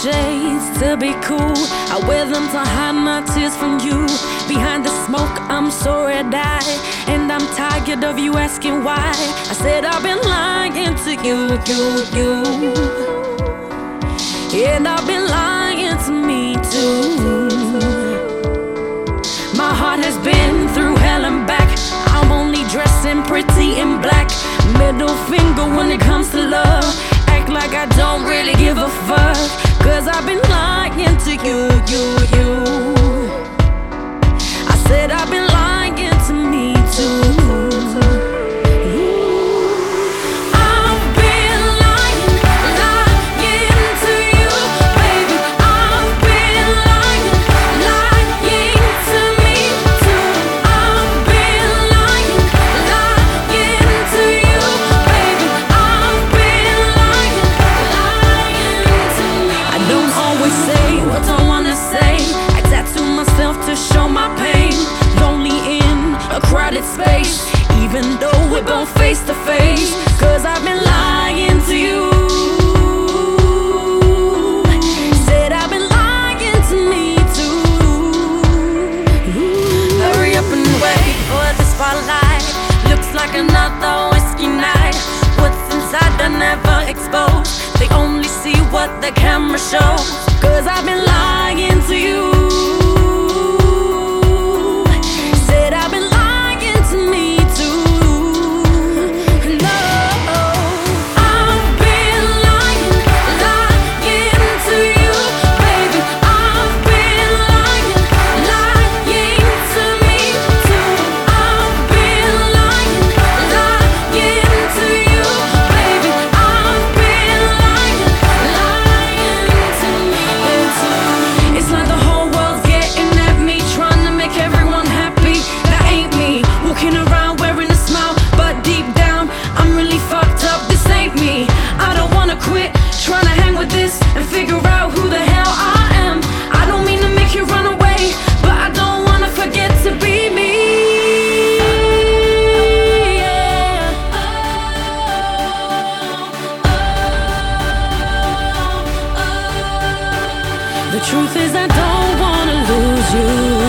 shades to be cool. I wear them to hide my tears from you. Behind the smoke, I'm so red-eyed, and I'm tired of you asking why. I said I've been lying to you. And I've been lying to me too. My heart has been through hell and back. I'm only dressing pretty in black. Middle finger when it comes to love. Act like I don't really give a fuck, 'cause I've been lying to you. I said I've been lying to me too. To show my pain, lonely in a crowded space, even though we're both face to face, 'cause I've been lying to you. Said I've been lying to me too. Hurry up and wait for the spotlight. Looks like another whiskey night. What's inside I never expose. They only see what the camera shows, 'cause I've been lying to you. And figure out who the hell I am. I don't mean to make you run away, but I don't wanna forget to be me. The truth is I don't wanna lose you.